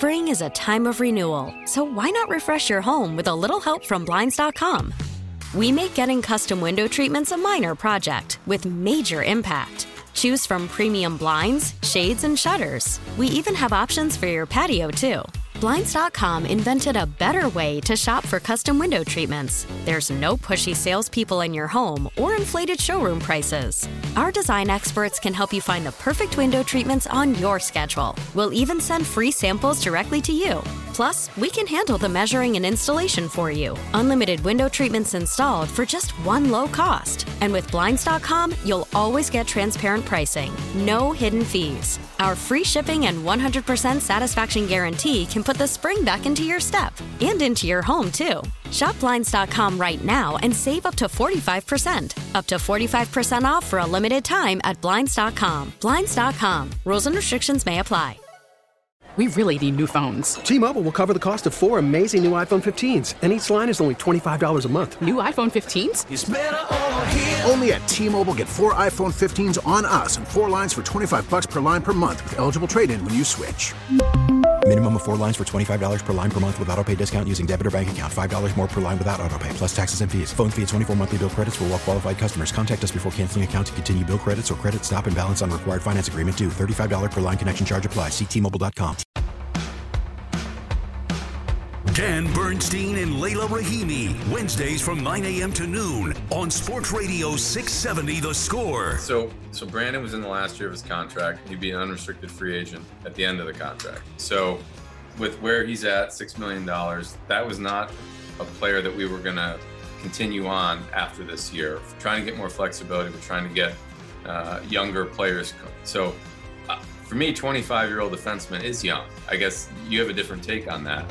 Spring is a time of renewal, so why not refresh your home with a little help from Blinds.com? We make getting custom window treatments a minor project with major impact. Choose from premium blinds, shades, and shutters. We even have options for your patio, too. Blinds.com invented a better way to shop for custom window treatments. There's no pushy salespeople in your home or inflated showroom prices. Our design experts can help you find the perfect window treatments on your schedule. We'll even send free samples directly to you. Plus, we can handle the measuring and installation for you. Unlimited window treatments installed for just one low cost. And with Blinds.com, you'll always get transparent pricing. No hidden fees. Our free shipping and 100% satisfaction guarantee can put the spring back into your step and into your home, too. Shop Blinds.com right now and save up to 45%. Up to 45% off for a limited time at Blinds.com. Blinds.com. Rules and restrictions may apply. We really need new phones. T-Mobile will cover the cost of 4 amazing new iPhone 15s, and each line is only $25 a month. New iPhone 15s? It's better over here. Only at T-Mobile, get 4 iPhone 15s on us and 4 lines for $25 per line per month with eligible trade-in when you switch. Minimum of 4 lines for $25 per line per month with autopay discount using debit or bank account. $5 more per line without autopay, plus taxes and fees. Phone fee at 24 monthly bill credits for well-qualified customers. Contact us before canceling account to continue bill credits or credit stop and balance on required finance agreement due. $35 per line connection charge applies. See T-Mobile.com. Dan Bernstein and Layla Rahimi, Wednesdays from 9 a.m. to noon on Sports Radio 670 The Score. So Brandon was in the last year of his contract. He'd be an unrestricted free agent at the end of the contract. So with where he's at, $6 million, that was not a player that we were going to continue on after this year. We're trying to get more flexibility. We're trying to get younger players. So for me, 25-year-old defenseman is young. I guess you have a different take on that.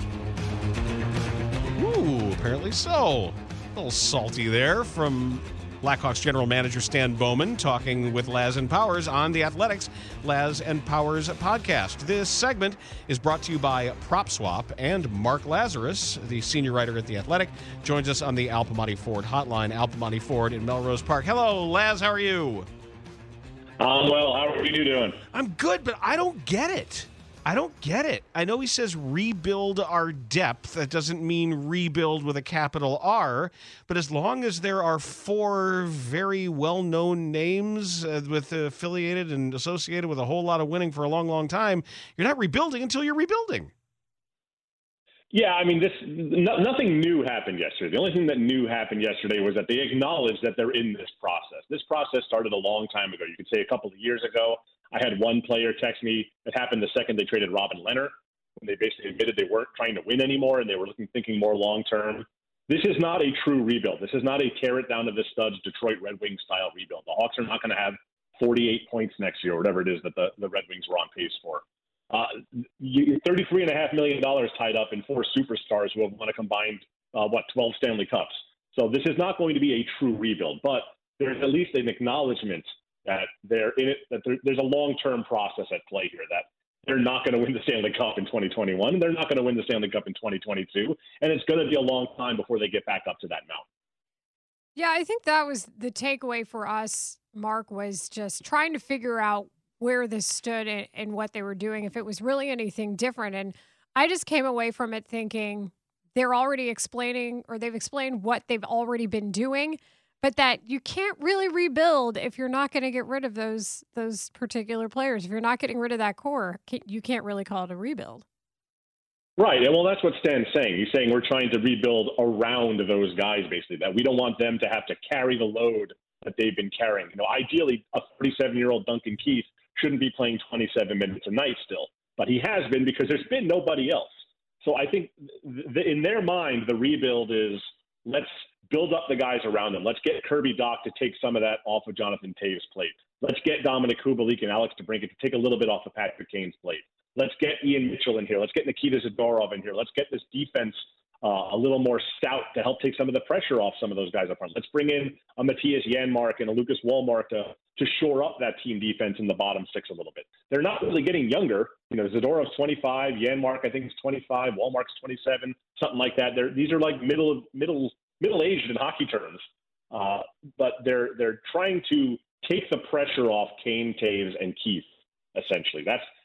Ooh, apparently so. A little salty there from Blackhawks general manager Stan Bowman talking with Laz and Powers on the Athletics Laz and Powers podcast. This segment is brought to you by PropSwap, and Mark Lazarus, the senior writer at The Athletic, joins us on the Al Piemonte Ford hotline. Al Piemonte Ford in Melrose Park. Hello, Laz, how are you? Well, how are you doing? I'm good, but I don't get it. I know he says rebuild our depth. That doesn't mean rebuild with a capital R. But as long as there are 4 very well-known names with affiliated and associated with a whole lot of winning for a long, long time, you're not rebuilding until you're rebuilding. Yeah, I mean, nothing new happened yesterday. The only thing that new happened yesterday was that they acknowledged that they're in this process. This process started a long time ago. You could say a couple of years ago. I had one player text me. It happened the second they traded Robin Lehner, when they basically admitted they weren't trying to win anymore and they were thinking more long-term. This is not a true rebuild. This is not a tear it down to the studs Detroit Red Wings style rebuild. The Hawks are not going to have 48 points next year, or whatever it is that the Red Wings were on pace for. $33.5 million tied up in 4 superstars who have won a combined, 12 Stanley Cups. So this is not going to be a true rebuild, but there's at least an acknowledgement that they're in it, that there's a long-term process at play here, that they're not going to win the Stanley Cup in 2021. They're not going to win the Stanley Cup in 2022. And it's going to be a long time before they get back up to that mountain. Yeah, I think that was the takeaway for us, Mark, was just trying to figure out where this stood and what they were doing, if it was really anything different. And I just came away from it thinking they're already explaining, or they've explained what they've already been doing, but that you can't really rebuild if you're not going to get rid of those particular players. If you're not getting rid of that core, you can't really call it a rebuild. Right. And well, that's what Stan's saying. He's saying we're trying to rebuild around those guys, basically, that we don't want them to have to carry the load that they've been carrying. Ideally, a 37-year-old Duncan Keith shouldn't be playing 27 minutes a night still, but he has been because there's been nobody else. So I think in their mind, the rebuild is let's build up the guys around him. Let's get Kirby Dach to take some of that off of Jonathan Toews' plate. Let's get Dominic Kubalik and Alex DeBrincat to take a little bit off of Patrick Kane's plate. Let's get Ian Mitchell in here. Let's get Nikita Zadorov in here. Let's get this defense a little more stout to help take some of the pressure off some of those guys up front. Let's bring in a Matthias Janmark and a Lucas Wallmark to shore up that team defense in the bottom 6 a little bit. They're not really getting younger. Zadorov's 25, Janmark I think is 25, Wallmark's 27, something like that. These are like middle-aged in hockey terms, but they're trying to take the pressure off Kane, Toews, and Keith. Essentially,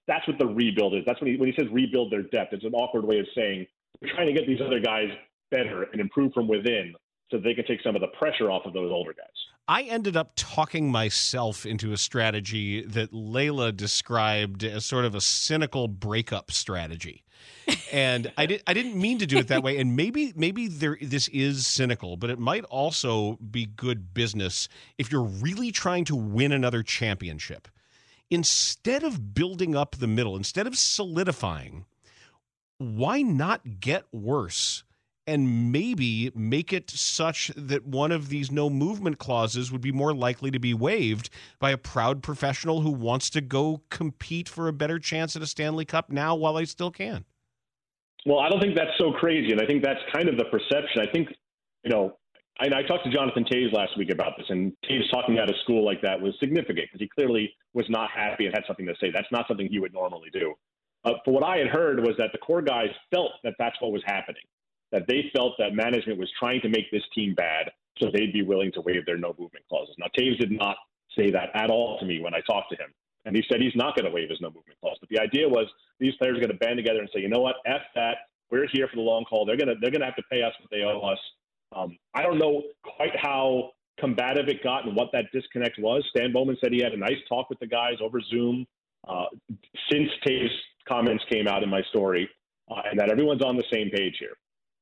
That's what the rebuild is. That's when he says rebuild their depth. It's an awkward way of saying we're trying to get these other guys better and improve from within so they can take some of the pressure off of those older guys. I ended up talking myself into a strategy that Layla described as sort of a cynical breakup strategy. And I didn't mean to do it that way. And maybe this is cynical, but it might also be good business if you're really trying to win another championship. Instead of building up the middle, instead of solidifying, why not get worse? And maybe make it such that one of these no movement clauses would be more likely to be waived by a proud professional who wants to go compete for a better chance at a Stanley Cup now while they still can. Well, I don't think that's so crazy, and I think that's kind of the perception. I think, I talked to Jonathan Toews last week about this, and Toews talking out of school like that was significant because he clearly was not happy and had something to say. That's not something he would normally do. For what I had heard was that the core guys felt that that's what was happening. That they felt that management was trying to make this team bad, so they'd be willing to waive their no-movement clauses. Now, Toews did not say that at all to me when I talked to him, and he said he's not going to waive his no-movement clause. But the idea was these players are going to band together and say, you know what, F that, we're here for the long haul. They're going to have to pay us what they owe us. I don't know quite how combative it got and what that disconnect was. Stan Bowman said he had a nice talk with the guys over Zoom since Toews' comments came out in my story, and that everyone's on the same page here.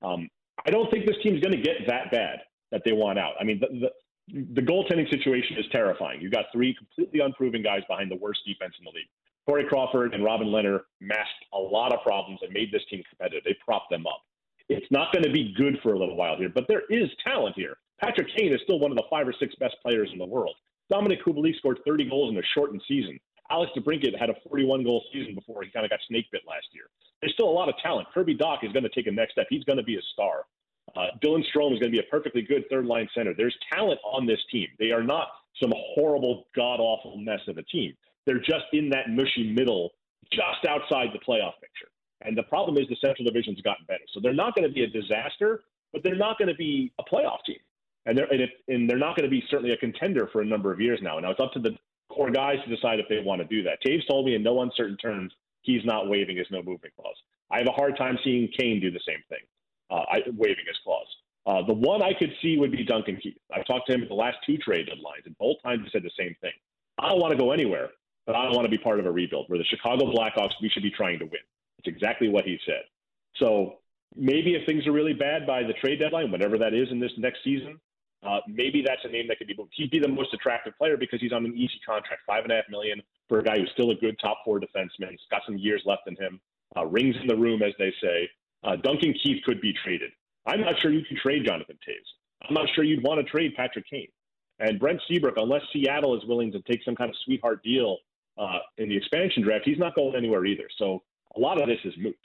I don't think this team's going to get that bad that they want out. I mean, the goaltending situation is terrifying. You've got three completely unproven guys behind the worst defense in the league. Corey Crawford and Robin Lehner masked a lot of problems and made this team competitive. They propped them up. It's not going to be good for a little while here, but there is talent here. Patrick Kane is still one of the 5 or 6 best players in the world. Dominic Kubalik scored 30 goals in a shortened season. Alex DeBrincat had a 41-goal season before he kind of got snake bit last year. There's still a lot of talent. Kirby Dach is going to take a next step. He's going to be a star. Dylan Strome is going to be a perfectly good third-line center. There's talent on this team. They are not some horrible, god-awful mess of a team. They're just in that mushy middle, just outside the playoff picture. And the problem is the Central Division's gotten better. So they're not going to be a disaster, but they're not going to be a playoff team. And they're not going to be certainly a contender for a number of years now. Now, it's up to the core guys to decide if they want to do that. Toews told me in no uncertain terms he's not waiving his no-movement clause. I have a hard time seeing Kane do the same thing, waiving his clause. The one I could see would be Duncan Keith. I've talked to him at the last 2 trade deadlines, and both times he said the same thing. I don't want to go anywhere, but I don't want to be part of a rebuild. We're the Chicago Blackhawks. We should be trying to win. It's exactly what he said. So maybe if things are really bad by the trade deadline, whatever that is in this next season, maybe that's a name that could be moved. He'd be the most attractive player because he's on an easy contract, $5.5 million for a guy who's still a good top 4 defenseman. He's got some years left in him. Rings in the room, as they say. Duncan Keith could be traded. I'm not sure you can trade Jonathan Toews. I'm not sure you'd want to trade Patrick Kane. And Brent Seabrook, unless Seattle is willing to take some kind of sweetheart deal in the expansion draft, he's not going anywhere either. So a lot of this is moot.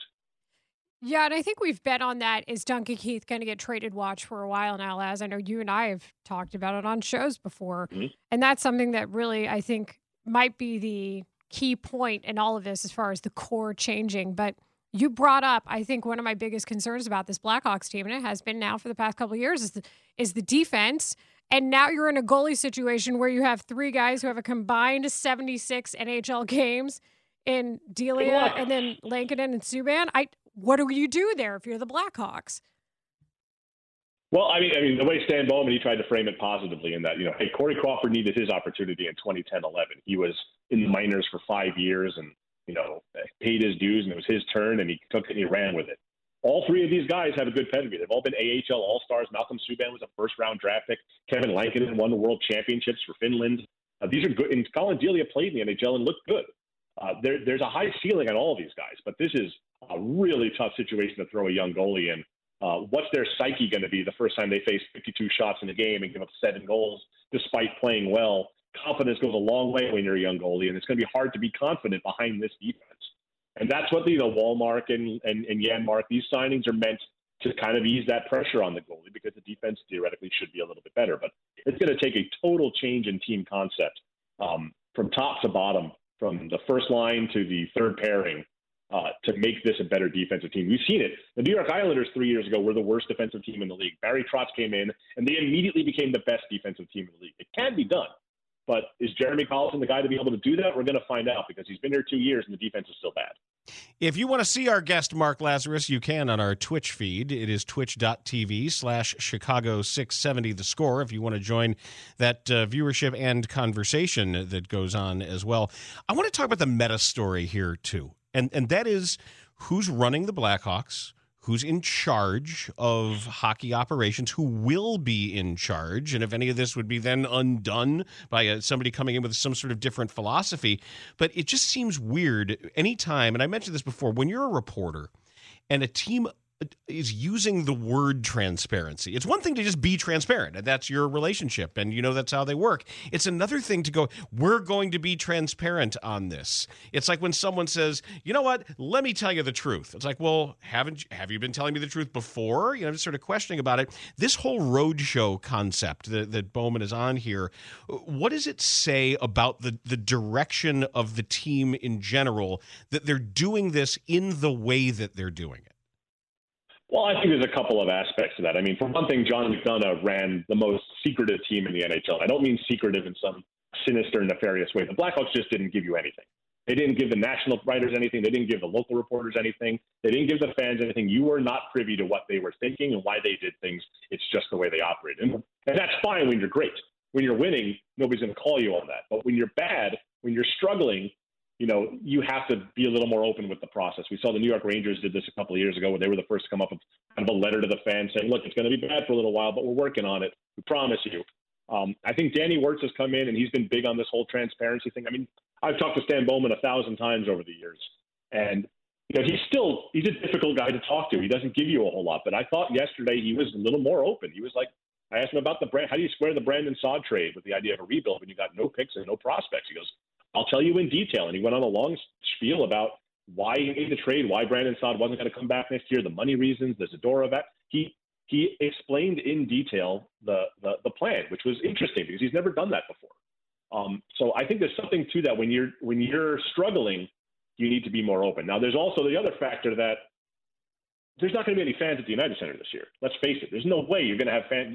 Yeah, and I think we've bet on that. Is Duncan Keith going to get traded watch for a while now, Laz? I know you and I have talked about it on shows before. Mm-hmm. And that's something that really, I think, might be the key point in all of this as far as the core changing. But you brought up, I think, one of my biggest concerns about this Blackhawks team, and it has been now for the past couple of years, is the defense. And now you're in a goalie situation where you have 3 guys who have a combined 76 NHL games in Delia and then Lankinen and Subban. What do you do there if you're the Blackhawks? Well, I mean, the way Stan Bowman, he tried to frame it positively in that, hey, Corey Crawford needed his opportunity in 2010-11. He was in the minors for 5 years and, paid his dues, and it was his turn, and he took it and he ran with it. All 3 of these guys have a good pedigree. They've all been AHL All-Stars. Malcolm Subban was a first-round draft pick. Kevin Lankinen won the World Championships for Finland. These are good. And Colin Delia played in the NHL and looked good. There's a high ceiling on all of these guys, but this is a really tough situation to throw a young goalie in. What's their psyche going to be the first time they face 52 shots in a game and give up 7 goals despite playing well? Confidence goes a long way when you're a young goalie, and it's going to be hard to be confident behind this defense. And that's what Wallmark and Janmark, these signings are meant to kind of ease that pressure on the goalie because the defense theoretically should be a little bit better. But it's going to take a total change in team concept from top to bottom, from the first line to the third pairing, to make this a better defensive team. We've seen it. The New York Islanders 3 years ago were the worst defensive team in the league. Barry Trotz came in, and they immediately became the best defensive team in the league. It can be done. But is Jeremy Collison the guy to be able to do that? We're going to find out because he's been here 2 years and the defense is still bad. If you want to see our guest, Mark Lazarus, you can on our Twitch feed. It is twitch.tv/Chicago670 The Score if you want to join that viewership and conversation that goes on as well. I want to talk about the meta story here, too, and that is who's running the Blackhawks, who's in charge of hockey operations, who will be in charge, and if any of this would be then undone by somebody coming in with some sort of different philosophy. But it just seems weird anytime, and I mentioned this before, when you're a reporter and a team is using the word transparency. It's one thing to just be transparent, and that's your relationship, and you know that's how they work. It's another thing to go, we're going to be transparent on this. It's like when someone says, you know what, let me tell you the truth. It's like, well, have you been telling me the truth before? You know, I'm just sort of questioning about it. This whole roadshow concept that Bowman is on here, what does it say about the direction of the team in general that they're doing this in the way that they're doing it? Well, I think there's a couple of aspects to that. I mean, for one thing, John McDonough ran the most secretive team in the NHL. I don't mean secretive in some sinister, nefarious way. The Blackhawks just didn't give you anything. They didn't give the national writers anything. They didn't give the local reporters anything. They didn't give the fans anything. You were not privy to what they were thinking and why they did things. It's just the way they operated. And that's fine when you're great. When you're winning, nobody's going to call you on that. But when you're bad, when you're struggling, you know, you have to be a little more open with the process. We saw the New York Rangers did this a couple of years ago where they were the first to come up with kind of a letter to the fans saying, look, it's going to be bad for a little while, but we're working on it. We promise you. I think Danny Wirtz has come in and he's been big on this whole transparency thing. I mean, I've talked to Stan Bowman 1,000 times over the years, and you know, he's a difficult guy to talk to. He doesn't give you a whole lot, but I thought yesterday he was a little more open. He was like, I asked him about how do you square the Brandon Saad trade with the idea of a rebuild when you got no picks and no prospects? He goes, I'll tell you in detail. And he went on a long spiel about why he made the trade, why Brandon Saad wasn't going to come back next year, the money reasons, the Zadorov that he explained in detail the plan, which was interesting because he's never done that before. So I think there's something to that. When you're struggling, you need to be more open. Now, there's also the other factor that there's not going to be any fans at the United Center this year. Let's face it. There's no way you're going to have fans.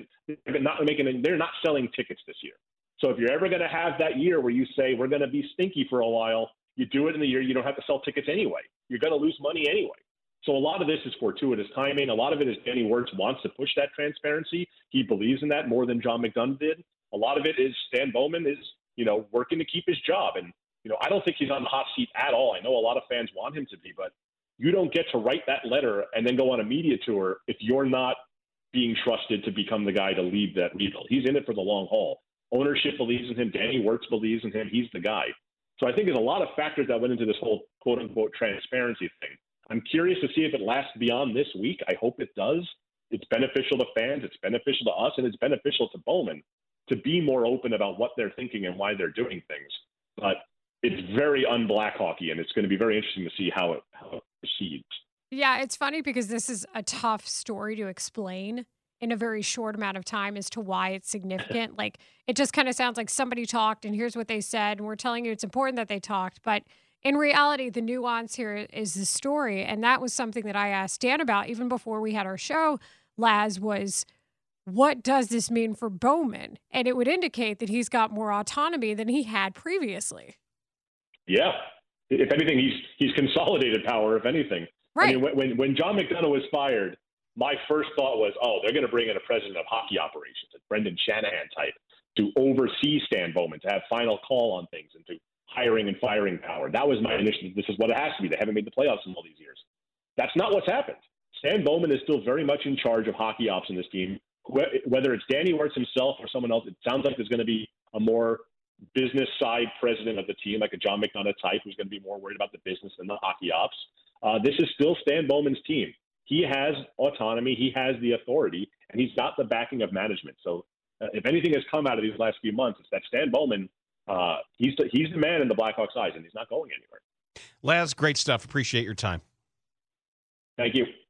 They're not selling tickets this year. So if you're ever going to have that year where you say we're going to be stinky for a while, you do it in the year you don't have to sell tickets anyway. You're going to lose money anyway. So a lot of this is fortuitous timing. A lot of it is Danny Wirtz wants to push that transparency. He believes in that more than John McDonough did. A lot of it is Stan Bowman is, working to keep his job. And, I don't think he's on the hot seat at all. I know a lot of fans want him to be, but you don't get to write that letter and then go on a media tour if you're not being trusted to become the guy to lead that rebuild. He's in it for the long haul. Ownership believes in him. Danny Wirtz believes in him. He's the guy. So I think there's a lot of factors that went into this whole quote-unquote transparency thing. I'm curious to see if it lasts beyond this week. I hope it does. It's beneficial to fans. It's beneficial to us, and it's beneficial to Bowman to be more open about what they're thinking and why they're doing things. But it's very un-Black hockey, and it's going to be very interesting to see how it proceeds. Yeah, it's funny because this is a tough story to explain in a very short amount of time as to why it's significant. Like, it just kind of sounds like somebody talked and here's what they said, and we're telling you it's important that they talked. But in reality, the nuance here is the story. And that was something that I asked Dan about even before we had our show, Laz, was what does this mean for Bowman? And it would indicate that he's got more autonomy than he had previously. Yeah. If anything, he's consolidated power, if anything. Right. I mean, when John McDonough was fired, my first thought was, they're going to bring in a president of hockey operations, a Brendan Shanahan type, to oversee Stan Bowman, to have final call on things and to hiring and firing power. That was my initiative. This is what it has to be. They haven't made the playoffs in all these years. That's not what's happened. Stan Bowman is still very much in charge of hockey ops in this team. Whether it's Danny Wirtz himself or someone else, it sounds like there's going to be a more business side president of the team, like a John McDonough type, who's going to be more worried about the business than the hockey ops. This is still Stan Bowman's team. He has autonomy. He has the authority, and he's got the backing of management. So if anything has come out of these last few months, it's that Stan Bowman, he's the man in the Blackhawks' eyes, and he's not going anywhere. Laz, great stuff. Appreciate your time. Thank you.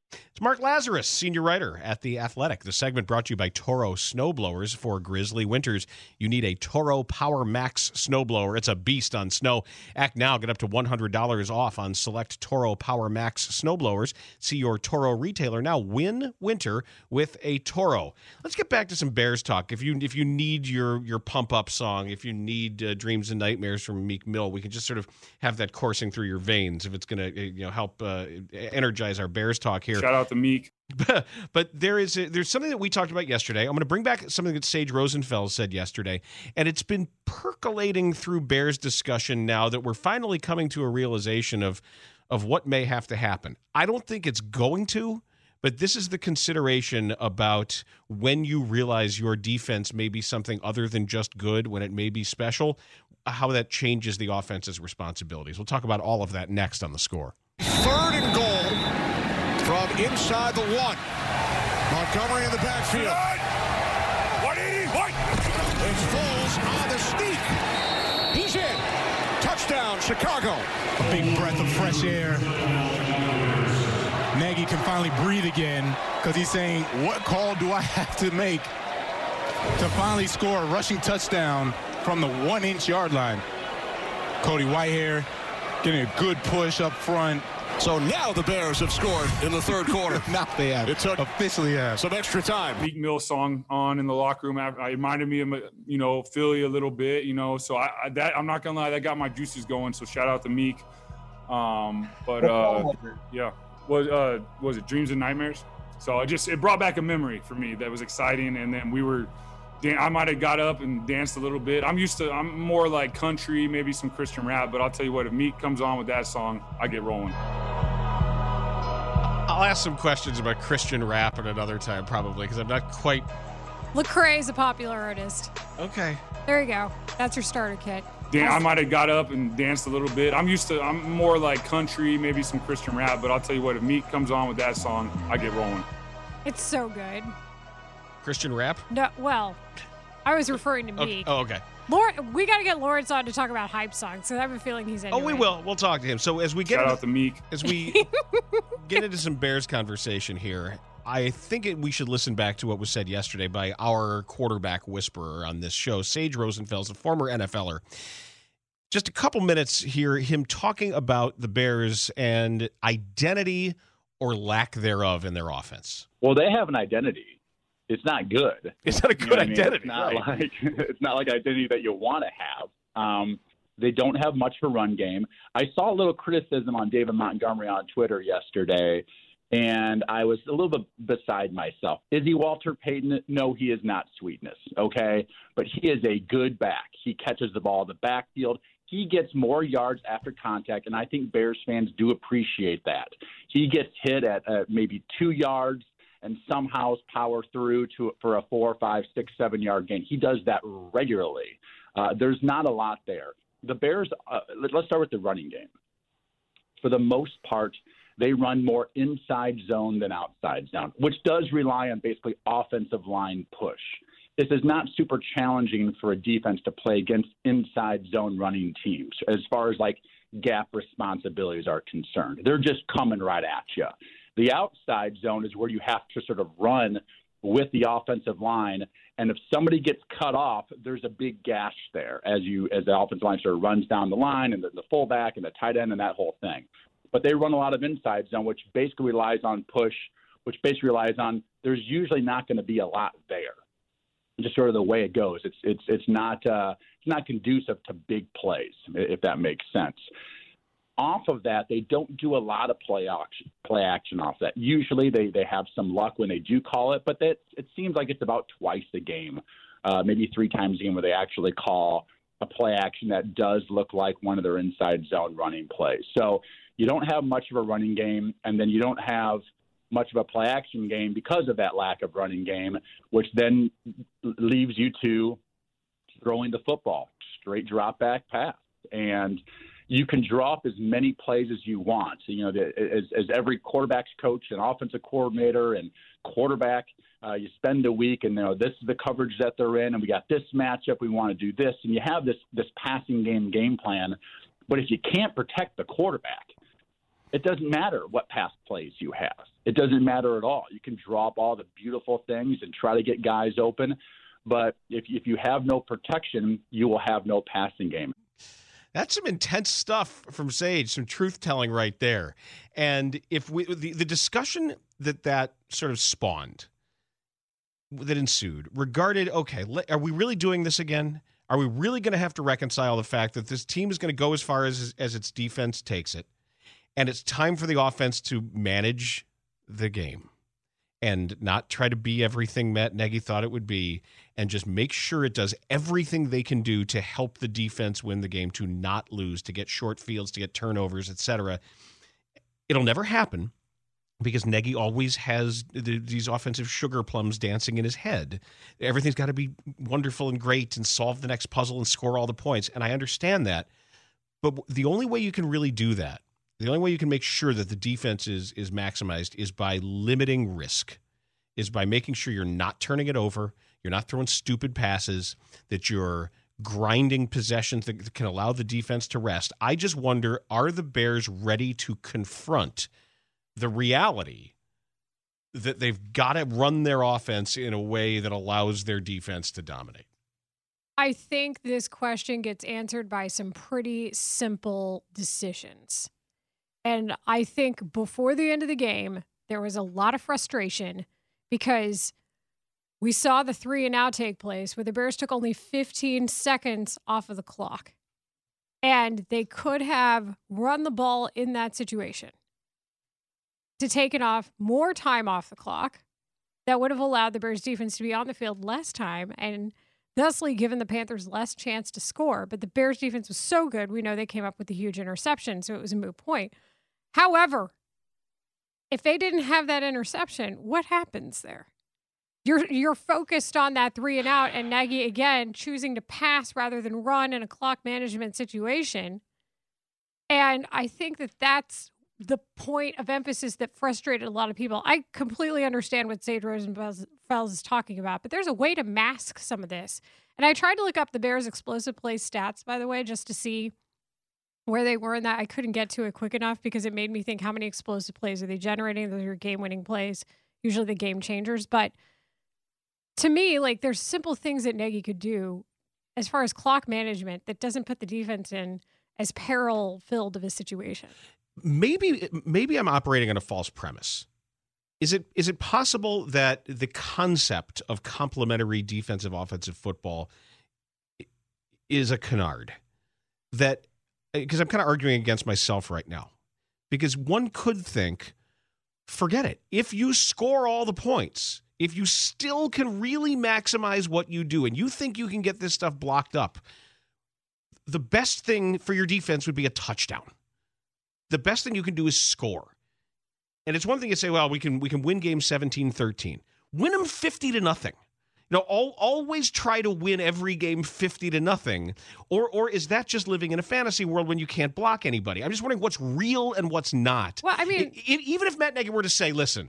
It's Mark Lazarus, senior writer at The Athletic. The segment brought to you by Toro Snowblowers. For grizzly winters, you need a Toro Power Max snowblower. It's a beast on snow. Act now. Get up to $100 off on select Toro Power Max snowblowers. See your Toro retailer now. Win winter with a Toro. Let's get back to some Bears talk. If you need your pump-up song, if you need Dreams and Nightmares from Meek Mill, we can just sort of have that coursing through your veins if it's going to help energize our Bears talk here. Shout out to Meek. But there's something that we talked about yesterday. I'm going to bring back something that Sage Rosenfels said yesterday, and it's been percolating through Bears discussion now that we're finally coming to a realization of what may have to happen. I don't think it's going to, but this is the consideration about when you realize your defense may be something other than just good, when it may be special, how that changes the offense's responsibilities. We'll talk about all of that next on The Score. 3rd and goal. From inside the 1. Montgomery in the backfield. 180. It's Foles on the sneak. He's in. Touchdown, Chicago. A big breath of fresh air. Nagy can finally breathe again because he's saying, what call do I have to make to finally score a rushing touchdown from the 1-inch yard line? Cody Whitehair getting a good push up front. So now the Bears have scored in the 3rd quarter. Now they have. It took officially have some extra time. Meek Mill song on in the locker room. I reminded me of, Philly a little bit, So I'm not gonna lie, that got my juices going. So shout out to Meek. Yeah, was it Dreams and Nightmares? So it brought back a memory for me that was exciting. And then I might have got up and danced a little bit. I'm more like country, maybe some Christian rap, but I'll tell you what, if Meek comes on with that song, I get rolling. I'll ask some questions about Christian rap at another time, probably, because I'm not quite... Lecrae is a popular artist. Okay. There you go. That's your starter kit. I might have got up and danced a little bit. I'm more like country, maybe some Christian rap, but I'll tell you what, if Meek comes on with that song, I get rolling. It's so good. Christian rap? No, well, I was referring to Meek. Oh, okay. We got to get Lawrence on to talk about hype songs, so I have a feeling he's into we will. We'll talk to him. So as we get Shout out to Meek. As we get into some Bears conversation here, I think we should listen back to what was said yesterday by our quarterback whisperer on this show, Sage Rosenfels, a former NFLer. Just a couple minutes here, him talking about the Bears and identity or lack thereof in their offense. Well, they have an identity. It's not good. It's not a good identity. It's not it's not like identity that you want to have. They don't have much of a run game. I saw a little criticism on David Montgomery on Twitter yesterday, and I was a little bit beside myself. Is he Walter Payton? No, he is not Sweetness, okay? But he is a good back. He catches the ball in the backfield. He gets more yards after contact, and I think Bears fans do appreciate that. He gets hit at maybe 2 yards and somehow power through for a 4, 5, 6, 7 yard gain. He does that regularly. There's not a lot there. The Bears, let's start with the running game. For the most part, they run more inside zone than outside zone, which does rely on basically offensive line push. This is not super challenging for a defense to play against inside zone running teams as far as like gap responsibilities are concerned. They're just coming right at you. The outside zone is where you have to sort of run with the offensive line, and if somebody gets cut off, there's a big gash there as the offensive line sort of runs down the line, and the fullback and the tight end and that whole thing. But they run a lot of inside zone, which basically relies on push, which basically relies on there's usually not going to be a lot there. Just sort of the way it goes. It's not conducive to big plays, if that makes sense. Off of that, they don't do a lot of play action off that. Usually they have some luck when they do call it, but it seems like it's about twice a game, maybe 3 times a game where they actually call a play action that does look like one of their inside zone running plays. So you don't have much of a running game, and then you don't have much of a play action game because of that lack of running game, which then leaves you to throwing the football, straight drop back pass. And you can draw up as many plays as you want. So, as every quarterback's coach and offensive coordinator and quarterback, you spend a week and, this is the coverage that they're in, and we got this matchup, we want to do this. And you have this passing game plan. But if you can't protect the quarterback, it doesn't matter what pass plays you have. It doesn't matter at all. You can drop all the beautiful things and try to get guys open, but if you have no protection, you will have no passing game. That's some intense stuff from Sage, some truth-telling right there. And if the discussion that sort of spawned, that ensued, regarded, okay, are we really doing this again? Are we really going to have to reconcile the fact that this team is going to go as far as its defense takes it, and it's time for the offense to manage the game and not try to be everything Matt Nagy thought it would be, and just make sure it does everything they can do to help the defense win the game, to not lose, to get short fields, to get turnovers, etc. It'll never happen because Nagy always has these offensive sugar plums dancing in his head. Everything's got to be wonderful and great and solve the next puzzle and score all the points, and I understand that. But the only way you can really do that, the only way you can make sure that the defense is maximized, is by limiting risk, is by making sure you're not turning it over, you're not throwing stupid passes, that you're grinding possessions that can allow the defense to rest. I just wonder, are the Bears ready to confront the reality that they've got to run their offense in a way that allows their defense to dominate? I think this question gets answered by some pretty simple decisions. And I think before the end of the game, there was a lot of frustration because we saw the 3-and-out take place where the Bears took only 15 seconds off of the clock. And they could have run the ball in that situation to take it off more time off the clock. That would have allowed the Bears defense to be on the field less time and thusly given the Panthers less chance to score. But the Bears defense was so good, we know they came up with a huge interception, so it was a moot point. However, if they didn't have that interception, what happens there? You're focused on that 3-and-out, and Nagy, again, choosing to pass rather than run in a clock management situation. And I think that that's the point of emphasis that frustrated a lot of people. I completely understand what Sage Rosenfels is talking about, but there's a way to mask some of this. And I tried to look up the Bears' explosive play stats, by the way, just to see where they were in that. I couldn't get to it quick enough because it made me think, how many explosive plays are they generating? Those are game-winning plays, usually the game changers. But to me, like, there's simple things that Nagy could do as far as clock management that doesn't put the defense in as peril-filled of a situation. Maybe I'm operating on a false premise. Is it possible that the concept of complementary defensive offensive football is a canard? That, because I'm kind of arguing against myself right now. Because one could think, forget it. If you score all the points, if you still can really maximize what you do, and you think you can get this stuff blocked up, the best thing for your defense would be a touchdown. The best thing you can do is score. And it's one thing to say, well, we can win games 17-13. Win them 50-0. You know, always try to win every game 50-0. Or is that just living in a fantasy world when you can't block anybody? I'm just wondering what's real and what's not. Well, I mean, even if Matt Nagy were to say, listen,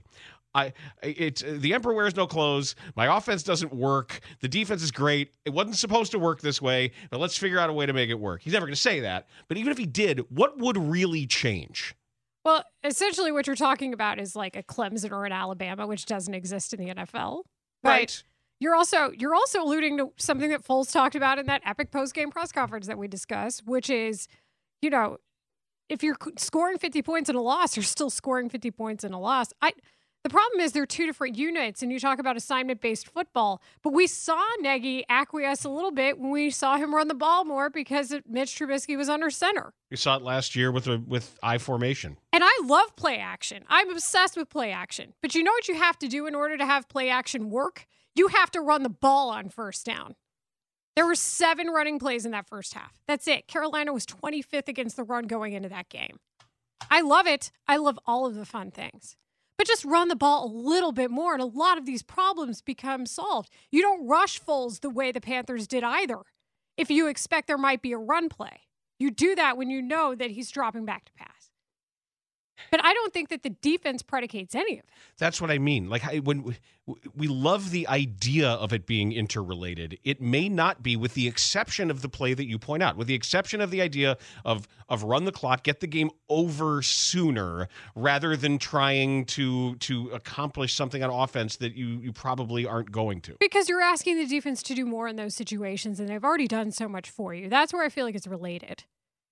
the emperor wears no clothes. My offense doesn't work. The defense is great. It wasn't supposed to work this way, but let's figure out a way to make it work. He's never going to say that. But even if he did, what would really change? Well, essentially what you're talking about is like a Clemson or an Alabama, which doesn't exist in the NFL. Right. You're also alluding to something that Foles talked about in that epic post-game press conference that we discussed, which is, you know, if you're scoring 50 points in a loss, you're still scoring 50 points in a loss. The problem is they're two different units, and you talk about assignment-based football, but we saw Nagy acquiesce a little bit when we saw him run the ball more because Mitch Trubisky was under center. We saw it last year with I formation. And I love play action. I'm obsessed with play action. But you know what you have to do in order to have play action work? You have to run the ball on first down. There were 7 running plays in that first half. That's it. Carolina was 25th against the run going into that game. I love it. I love all of the fun things. But just run the ball a little bit more, and a lot of these problems become solved. You don't rush Foles the way the Panthers did either if you expect there might be a run play. You do that when you know that he's dropping back to pass. But I don't think that the defense predicates any of it. That's what I mean. Like, when we love the idea of it being interrelated, it may not be, with the exception of the play that you point out, with the exception of the idea of run the clock, get the game over sooner, rather than trying to accomplish something on offense that you probably aren't going to. Because you're asking the defense to do more in those situations, and they've already done so much for you. That's where I feel like it's related.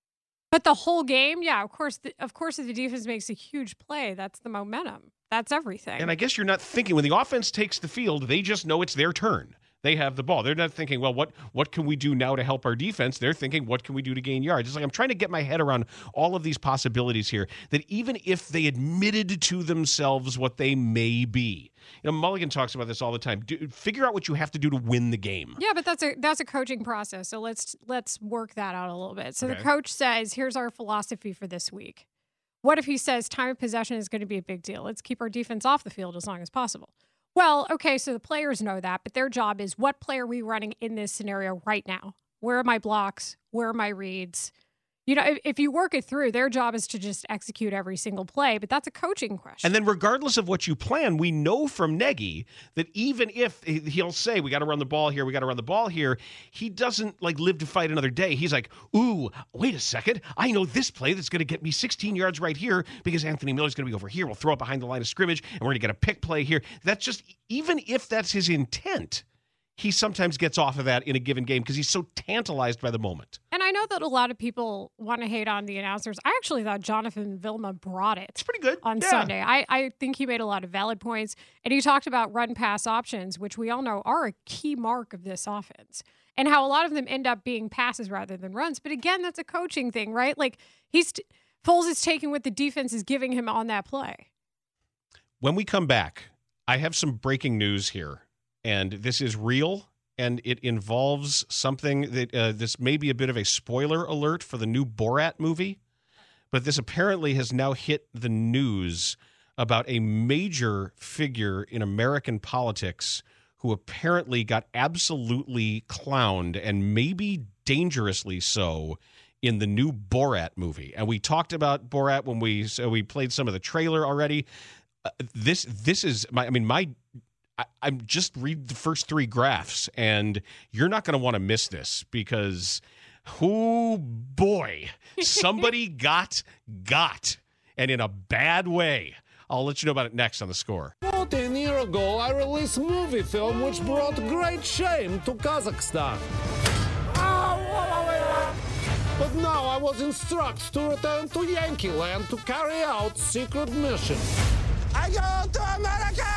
But the whole game, yeah, of course, if the defense makes a huge play, that's the momentum. That's everything. And I guess you're not thinking, when the offense takes the field, they just know it's their turn. They have the ball. They're not thinking, well, what can we do now to help our defense? They're thinking, what can we do to gain yards? It's like I'm trying to get my head around all of these possibilities here, that even if they admitted to themselves what they may be. Mulligan talks about this all the time. Figure out what you have to do to win the game. Yeah, but that's a coaching process. So let's work that out a little bit. So Okay. The coach says, here's our philosophy for this week. What if he says time of possession is going to be a big deal? Let's keep our defense off the field as long as possible. Well, okay, so the players know that, but their job is, what play are we running in this scenario right now? Where are my blocks? Where are my reads? If you work it through, their job is to just execute every single play, but that's a coaching question. And then regardless of what you plan, we know from Nagy that even if he'll say, we got to run the ball here, he doesn't live to fight another day. He's like, ooh, wait a second. I know this play that's going to get me 16 yards right here because Anthony Miller's going to be over here. We'll throw it behind the line of scrimmage and we're going to get a pick play here. That's just, even if that's his intent, he sometimes gets off of that in a given game because he's so tantalized by the moment. And I know that a lot of people want to hate on the announcers. I actually thought Jonathan Vilma brought it. It's pretty good on Sunday. I think he made a lot of valid points. And he talked about run-pass options, which we all know are a key mark of this offense, and how a lot of them end up being passes rather than runs. But again, that's a coaching thing, right? Like, Foles is taking what the defense is giving him on that play. When we come back, I have some breaking news here. And this is real, and it involves something that this may be a bit of a spoiler alert for the new Borat movie, but this apparently has now hit the news about a major figure in American politics who apparently got absolutely clowned, and maybe dangerously so, in the new Borat movie. And we talked about Borat when we played some of the trailer already. This is I'm just read the first three graphs, and you're not going to want to miss this because, oh boy, somebody got, and in a bad way. I'll let you know about it next on The Score. 14 years ago, I released a movie film which brought great shame to Kazakhstan. But now I was instructed to return to Yankee Land to carry out secret mission. I go to America!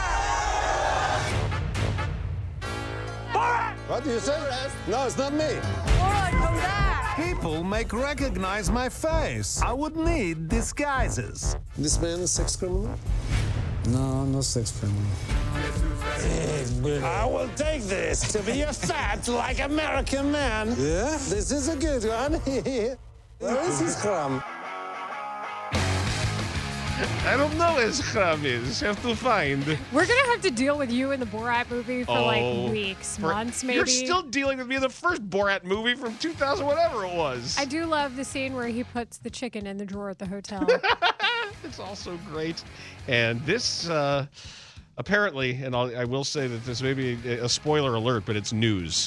Borat! What do you say? No, it's not me. Borat, come back! People may recognize my face. I would need disguises. This man is sex criminal? No, no sex criminal. I will take this to be a fat, like American man. Yeah? This is a good one. Where is his crumb? I don't know where his crumb is. Have to find. We're going to have to deal with you in the Borat movie for weeks, months, maybe. You're still dealing with me in the first Borat movie from 2000, whatever it was. I do love the scene where he puts the chicken in the drawer at the hotel. It's also great. And this, apparently, and I will say that this may be a spoiler alert, but it's news.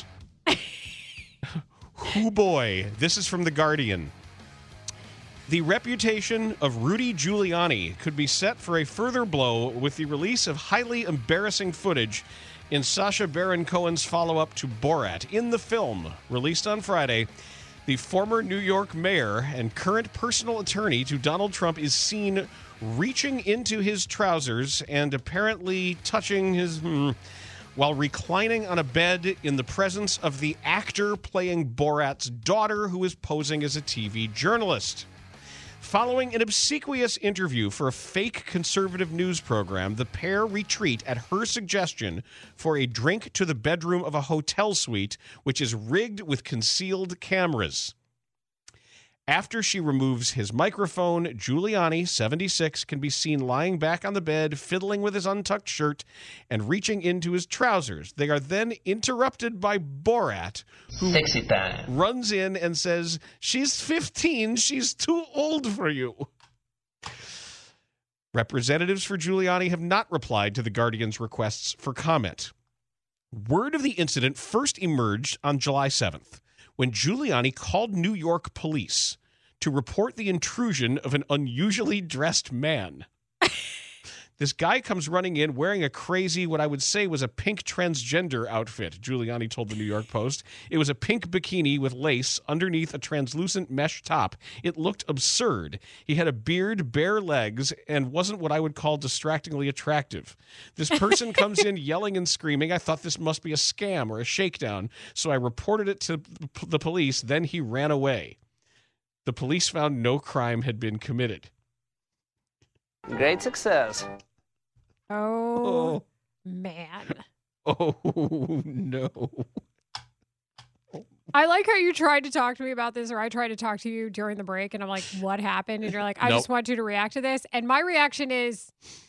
Hoo boy. This is from The Guardian. The reputation of Rudy Giuliani could be set for a further blow with the release of highly embarrassing footage in Sacha Baron Cohen's follow-up to Borat. In the film, released on Friday, the former New York mayor and current personal attorney to Donald Trump is seen reaching into his trousers and apparently touching his while reclining on a bed in the presence of the actor playing Borat's daughter, who is posing as a TV journalist. Following an obsequious interview for a fake conservative news program, the pair retreat at her suggestion for a drink to the bedroom of a hotel suite, which is rigged with concealed cameras. After she removes his microphone, Giuliani, 76, can be seen lying back on the bed, fiddling with his untucked shirt and reaching into his trousers. They are then interrupted by Borat, who runs in and says, "She's 15. She's too old for you." Representatives for Giuliani have not replied to the Guardian's requests for comment. Word of the incident first emerged on July 7th, when Giuliani called New York police to report the intrusion of an unusually dressed man. This guy comes running in wearing a crazy, what I would say was a pink transgender outfit, Giuliani told the New York Post. It was a pink bikini with lace underneath a translucent mesh top. It looked absurd. He had a beard, bare legs, and wasn't what I would call distractingly attractive. This person comes in yelling and screaming. I thought this must be a scam or a shakedown, so I reported it to the police. Then he ran away. The police found no crime had been committed. Great success. Oh, man. Oh, no. I like how you tried to talk to me about this, or I tried to talk to you during the break, and I'm like, what happened? And you're like, I just want you to react to this. And my reaction is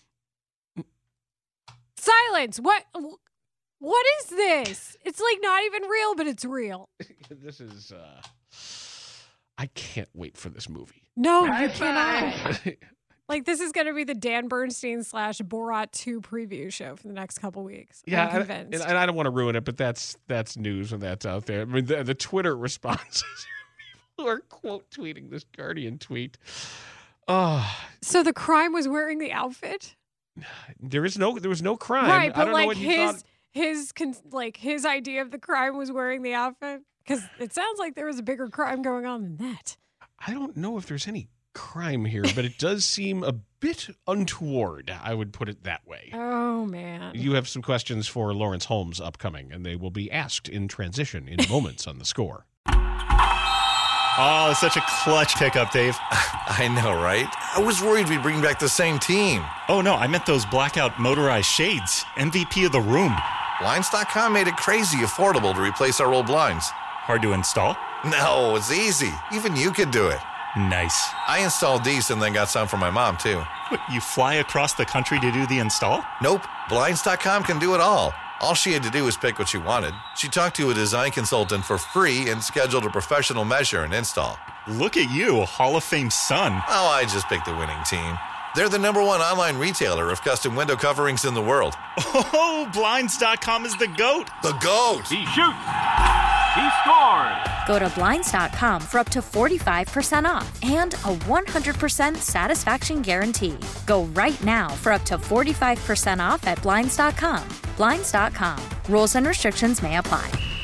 silence. What is this? It's like not even real, but it's real. This is, I can't wait for this movie. No, you cannot. Like, this is going to be the Dan Bernstein / Borat 2 preview show for the next couple weeks. Yeah, I'm convinced. And I don't want to ruin it, but that's news when that's out there. I mean, the Twitter responses, people are quote tweeting this Guardian tweet. So the crime was wearing the outfit? There was no crime. Right, but I don't like know what he thought. his idea of the crime was wearing the outfit? Because it sounds like there was a bigger crime going on than that. I don't know if there's any crime here, but it does seem a bit untoward. I would put it that way. Oh, man. You have some questions for Lawrence Holmes upcoming, and they will be asked in transition in moments on the Score. Oh, such a clutch pickup, Dave. I know, right? I was worried we'd bring back the same team. Oh, no, I meant those blackout motorized shades. MVP of the room. Blinds.com made it crazy affordable to replace our old blinds. Hard to install? No, it's easy. Even you could do it. Nice. I installed these and then got some for my mom, too. What, you fly across the country to do the install? Nope. Blinds.com can do it all. All she had to do was pick what she wanted. She talked to a design consultant for free and scheduled a professional measure and install. Look at you, Hall of Fame son. Oh, I just picked the winning team. They're the #1 online retailer of custom window coverings in the world. Oh, Blinds.com is the GOAT. The GOAT. He shoots. He scores. Go to Blinds.com for up to 45% off and a 100% satisfaction guarantee. Go right now for up to 45% off at Blinds.com. Blinds.com. Rules and restrictions may apply.